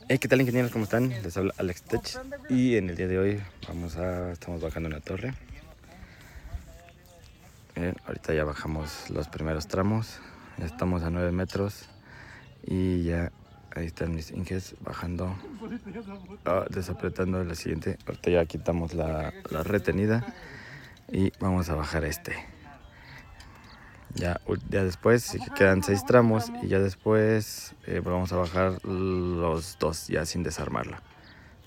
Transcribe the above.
Hey, ¿qué tal, ingenieros? ¿Cómo están? Les habla Alex Tech y en el día de hoy estamos bajando una torre. Ahorita ya bajamos los primeros tramos, ya estamos a 9 metros y ya ahí están mis inges bajando, desapretando la siguiente. Ahorita ya quitamos la retenida y vamos a bajar Ya después sí que quedan 6 tramos y ya después vamos a bajar los 2 ya sin desarmarla.